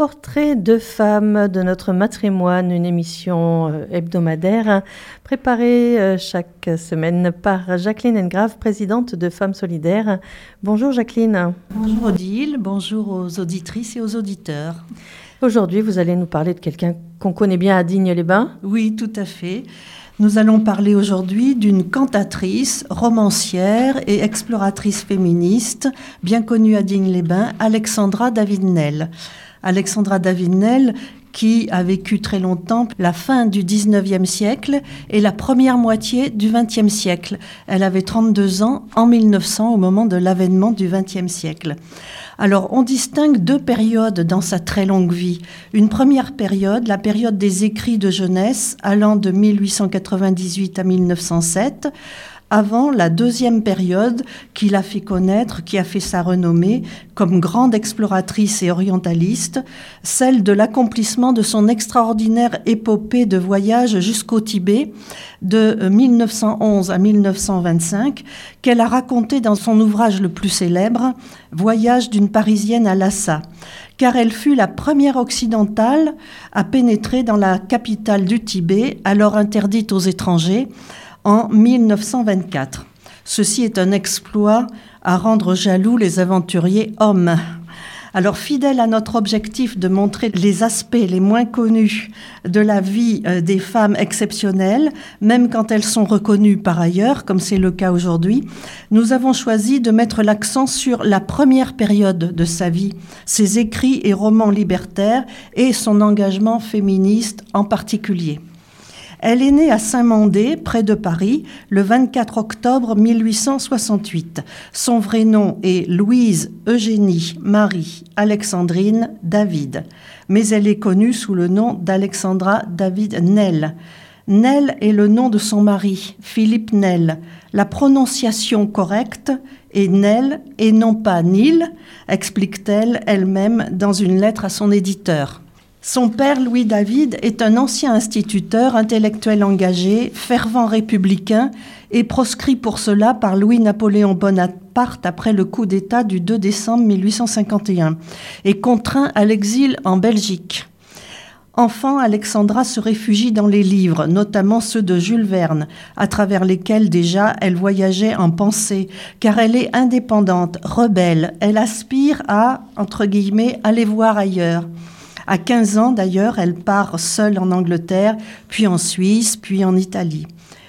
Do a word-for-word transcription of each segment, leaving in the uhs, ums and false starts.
Portrait de femmes de notre matrimoine, une émission hebdomadaire préparée chaque semaine par Jacqueline Engrave, présidente de Femmes Solidaires. Bonjour Jacqueline. Bonjour Odile, bonjour aux auditrices et aux auditeurs. Aujourd'hui, vous allez nous parler de quelqu'un qu'on connaît bien à Digne-les-Bains. Oui, tout à fait. Nous allons parler aujourd'hui d'une cantatrice, romancière et exploratrice féministe, bien connue à Digne-les-Bains, Alexandra David-Nesle. Alexandra David-Nesle, qui a vécu très longtemps la fin du dix-neuvième siècle et la première moitié du vingtième siècle. Elle avait trente-deux ans en mille neuf cents au moment de l'avènement du vingtième siècle. Alors, on distingue deux périodes dans sa très longue vie. Une première période, la période des écrits de jeunesse, allant de mille huit cent quatre-vingt-dix-huit à mille neuf cent sept, avant la deuxième période qui l'a fait connaître, qui a fait sa renommée comme grande exploratrice et orientaliste, celle de l'accomplissement de son extraordinaire épopée de voyage jusqu'au Tibet de mille neuf cent onze à mille neuf cent vingt-cinq, qu'elle a raconté dans son ouvrage le plus célèbre, Voyage d'une Parisienne à Lhasa, car elle fut la première occidentale à pénétrer dans la capitale du Tibet, alors interdite aux étrangers, en mille neuf cent vingt-quatre. Ceci est un exploit à rendre jaloux les aventuriers hommes. Alors, fidèle à notre objectif de montrer les aspects les moins connus de la vie des femmes exceptionnelles, même quand elles sont reconnues par ailleurs, comme c'est le cas aujourd'hui, nous avons choisi de mettre l'accent sur la première période de sa vie, ses écrits et romans libertaires et son engagement féministe en particulier. Elle est née à Saint-Mandé, près de Paris, le vingt-quatre octobre mille huit cent soixante-huit. Son vrai nom est Louise Eugénie Marie Alexandrine David, mais elle est connue sous le nom d'Alexandra David-Nesle. Nesle est le nom de son mari, Philippe Nesle. La prononciation correcte est Nesle et non pas Nil, explique-t-elle elle-même dans une lettre à son éditeur. Son père, Louis David, est un ancien instituteur, intellectuel engagé, fervent républicain et proscrit pour cela par Louis-Napoléon Bonaparte après le coup d'État du deux décembre mille huit cent cinquante et un et contraint à l'exil en Belgique. Enfant, Alexandra se réfugie dans les livres, notamment ceux de Jules Verne, à travers lesquels déjà elle voyageait en pensée, car elle est indépendante, rebelle, elle aspire à, entre guillemets, aller voir ailleurs. À quinze ans, d'ailleurs, elle part seule en Angleterre, puis en Suisse, puis en Italie.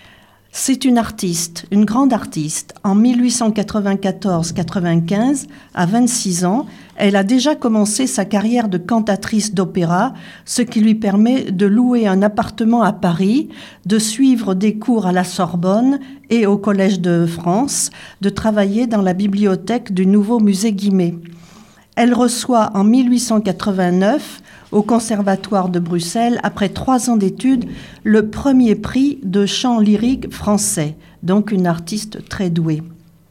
C'est une artiste, une grande artiste. En mille huit cent quatre-vingt-quatorze quatre-vingt-quinze, à vingt-six ans, elle a déjà commencé sa carrière de cantatrice d'opéra, ce qui lui permet de louer un appartement à Paris, de suivre des cours à la Sorbonne et au Collège de France, de travailler dans la bibliothèque du nouveau musée Guimet. Elle reçoit en mille huit cent quatre-vingt-neuf, au Conservatoire de Bruxelles, après trois ans d'études, le premier prix de chant lyrique français, donc une artiste très douée.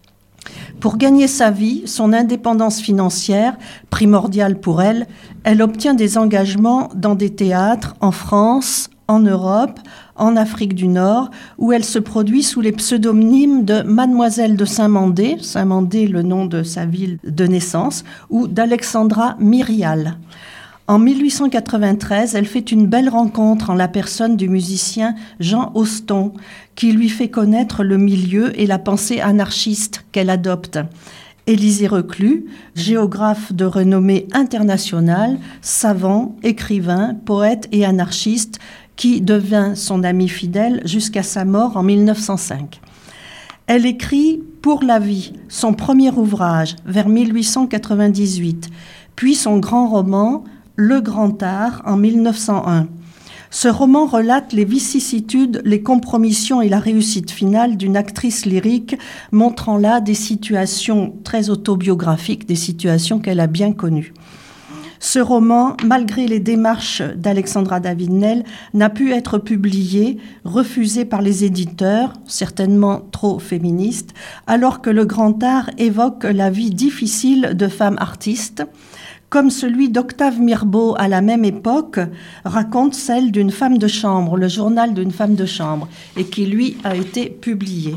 Pour gagner sa vie, son indépendance financière, primordiale pour elle, elle obtient des engagements dans des théâtres en France, en Europe, en Afrique du Nord, où elle se produit sous les pseudonymes de Mademoiselle de Saint-Mandé, Saint-Mandé le nom de sa ville de naissance, ou d'Alexandra Myrial. En mille huit cent quatre-vingt-treize, elle fait une belle rencontre en la personne du musicien Jean Auston, qui lui fait connaître le milieu et la pensée anarchiste qu'elle adopte. Élisée Reclus, géographe de renommée internationale, savant, écrivain, poète et anarchiste, qui devint son amie fidèle jusqu'à sa mort en mille neuf cent cinq. Elle écrit Pour la vie, son premier ouvrage, vers mille huit cent quatre-vingt-dix-huit, puis son grand roman Le Grand Art en mille neuf cent un. Ce roman relate les vicissitudes, les compromissions et la réussite finale d'une actrice lyrique, montrant là des situations très autobiographiques, des situations qu'elle a bien connues. Ce roman, malgré les démarches d'Alexandra David-Nesle, n'a pu être publié, refusé par les éditeurs, certainement trop féministes, alors que Le Grand Art évoque la vie difficile de femmes artistes, comme celui d'Octave Mirbeau à la même époque raconte celle d'une femme de chambre, le journal d'une femme de chambre, et qui lui a été publié.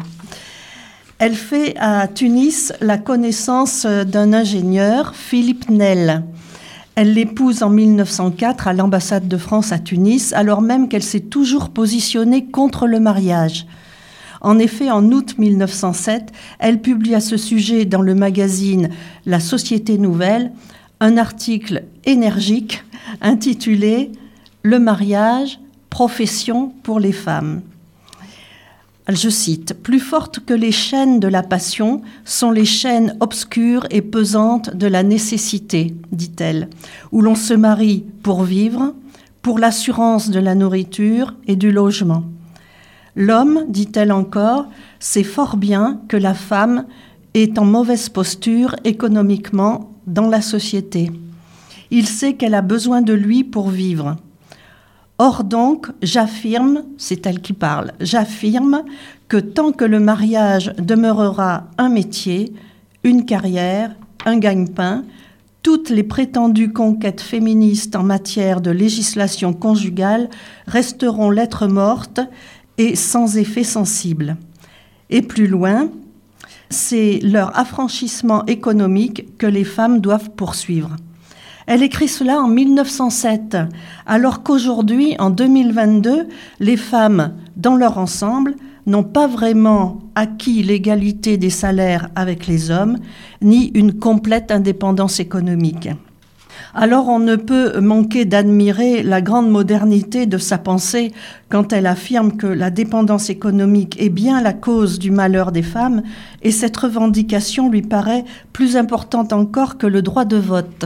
Elle fait à Tunis la connaissance d'un ingénieur, Philippe Nesle. Elle l'épouse en mille neuf cent quatre à l'ambassade de France à Tunis, alors même qu'elle s'est toujours positionnée contre le mariage. En effet, en août mille neuf cent sept, elle publie à ce sujet dans le magazine La Société Nouvelle un article énergique intitulé « Le mariage, profession pour les femmes ». Je cite, « Plus fortes que les chaînes de la passion sont les chaînes obscures et pesantes de la nécessité, dit-elle, où l'on se marie pour vivre, pour l'assurance de la nourriture et du logement. L'homme, dit-elle encore, sait fort bien que la femme est en mauvaise posture économiquement dans la société. Il sait qu'elle a besoin de lui pour vivre. Or donc, j'affirme, c'est elle qui parle, j'affirme que tant que le mariage demeurera un métier, une carrière, un gagne-pain, toutes les prétendues conquêtes féministes en matière de législation conjugale resteront lettres mortes et sans effet sensible. Et plus loin, c'est leur affranchissement économique que les femmes doivent poursuivre. Elle écrit cela en mille neuf cent sept, alors qu'aujourd'hui, en deux mille vingt-deux, les femmes, dans leur ensemble, n'ont pas vraiment acquis l'égalité des salaires avec les hommes, ni une complète indépendance économique. Alors on ne peut manquer d'admirer la grande modernité de sa pensée quand elle affirme que la dépendance économique est bien la cause du malheur des femmes, et cette revendication lui paraît plus importante encore que le droit de vote.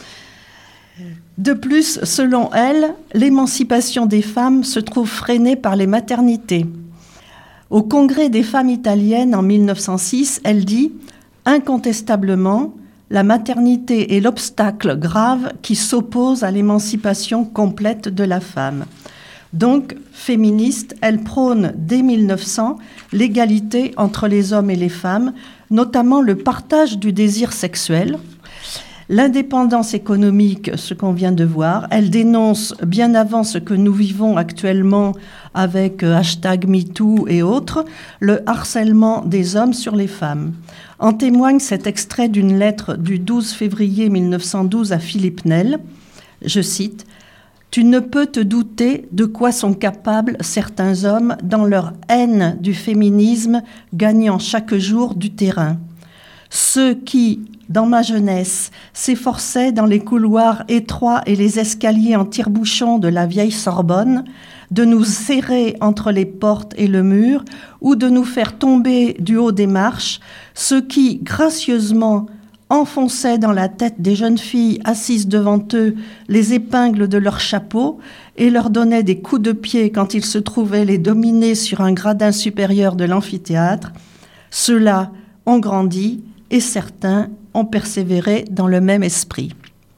De plus, selon elle, l'émancipation des femmes se trouve freinée par les maternités. Au Congrès des femmes italiennes en mille neuf cent six, elle dit « Incontestablement, la maternité est l'obstacle grave qui s'oppose à l'émancipation complète de la femme. » Donc, féministe, elle prône dès mille neuf cents l'égalité entre les hommes et les femmes, notamment le partage du désir sexuel, l'indépendance économique, ce qu'on vient de voir. Elle dénonce bien avant ce que nous vivons actuellement avec hashtag MeToo et autres, le harcèlement des hommes sur les femmes. En témoigne cet extrait d'une lettre du douze février mille neuf cent douze à Philippe Nel. Je cite, « Tu ne peux te douter de quoi sont capables certains hommes dans leur haine du féminisme, gagnant chaque jour du terrain. Ceux qui, dans ma jeunesse, s'efforçaient dans les couloirs étroits et les escaliers en tire-bouchon de la vieille Sorbonne de nous serrer entre les portes et le mur ou de nous faire tomber du haut des marches, ceux qui, gracieusement, enfonçaient dans la tête des jeunes filles assises devant eux les épingles de leurs chapeaux et leur donnaient des coups de pied quand ils se trouvaient les dominer sur un gradin supérieur de l'amphithéâtre, ceux-là ont grandi et certains ont persévéré dans le même esprit.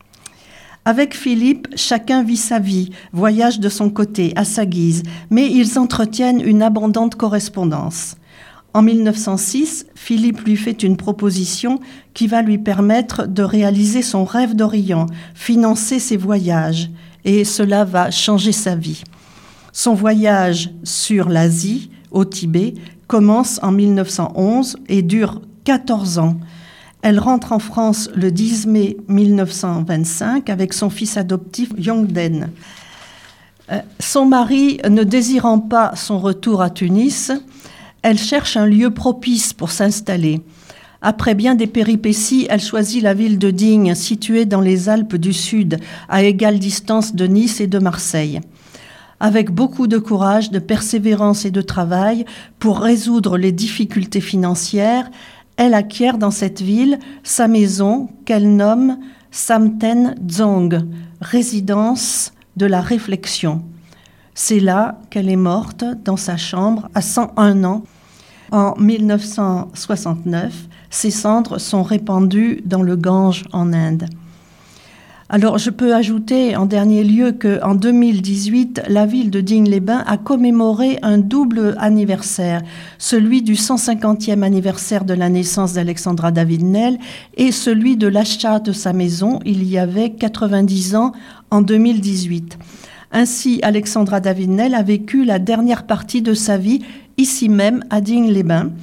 Avec Philippe, chacun vit sa vie, voyage de son côté, à sa guise, mais ils entretiennent une abondante correspondance. En mille neuf cent six, Philippe lui fait une proposition qui va lui permettre de réaliser son rêve d'Orient, financer ses voyages, et cela va changer sa vie. Son voyage sur l'Asie, au Tibet, commence en mille neuf cent onze et dure quatorze ans. Elle rentre en France le dix mai mille neuf cent vingt-cinq avec son fils adoptif Yongden. Euh, son mari, ne désirant pas son retour à Tunis, elle cherche un lieu propice pour s'installer. Après bien des péripéties, elle choisit la ville de Digne, située dans les Alpes du Sud, à égale distance de Nice et de Marseille. Avec beaucoup de courage, de persévérance et de travail pour résoudre les difficultés financières, elle acquiert dans cette ville sa maison qu'elle nomme Samten Dzong, résidence de la réflexion. C'est là qu'elle est morte, dans sa chambre, à cent un ans. En mille neuf cent soixante-neuf, ses cendres sont répandues dans le Gange en Inde. Alors, je peux ajouter en dernier lieu qu'en deux mille dix-huit, la ville de Digne-les-Bains a commémoré un double anniversaire, celui du cent cinquantième anniversaire de la naissance d'Alexandra David-Nel et celui de l'achat de sa maison, il y avait quatre-vingt-dix ans, en deux mille dix-huit. Ainsi, Alexandra David-Nel a vécu la dernière partie de sa vie ici même, à Digne-les-Bains,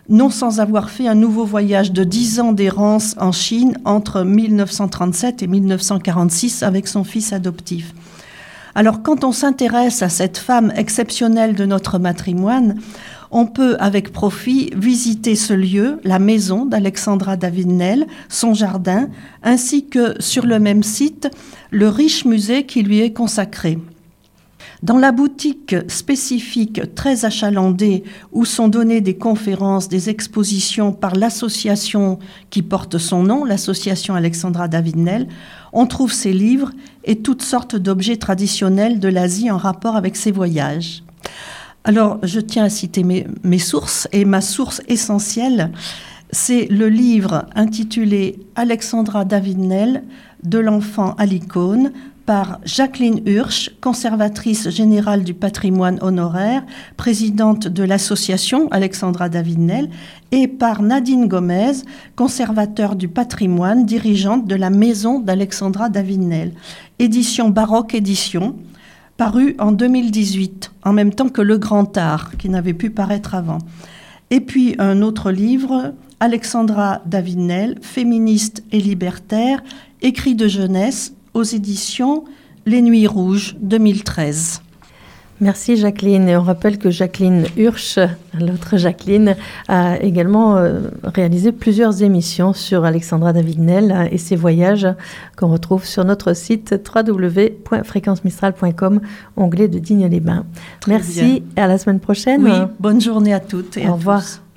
non sans avoir fait un nouveau voyage de dix ans d'errance en Chine entre mille neuf cent trente-sept et mille neuf cent quarante-six avec son fils adoptif. Alors, quand on s'intéresse à cette femme exceptionnelle de notre matrimoine, on peut, avec profit, visiter ce lieu, la maison d'Alexandra David-Nesle, son jardin, ainsi que, sur le même site, le riche musée qui lui est consacré. Dans la boutique spécifique très achalandée où sont données des conférences, des expositions par l'association qui porte son nom, l'association Alexandra David-Nesle, on trouve ses livres et toutes sortes d'objets traditionnels de l'Asie en rapport avec ses voyages. Alors, je tiens à citer mes, mes sources, et ma source essentielle, c'est le livre intitulé « Alexandra David-Nesle, de l'enfant à l'icône » par Jacqueline Hirsch, conservatrice générale du patrimoine honoraire, présidente de l'association Alexandra David-Nesle, et par Nadine Gomez, conservateur du patrimoine, dirigeante de la maison d'Alexandra David-Nesle. Édition Baroque Édition, paru en deux mille dix-huit, en même temps que Le Grand Art, qui n'avait pu paraître avant. Et puis un autre livre, Alexandra David-Nesle, féministe et libertaire, écrit de jeunesse, aux éditions Les Nuits Rouges, deux mille treize. Merci Jacqueline. Et on rappelle que Jacqueline Hirsch, l'autre Jacqueline, a également euh, réalisé plusieurs émissions sur Alexandra David-Nesle et ses voyages qu'on retrouve sur notre site w w w point fréquence mistral point com, onglet de Digne-les-Bains. Merci bien. Et à la semaine prochaine. Oui, bonne journée à toutes et Au à revoir. tous.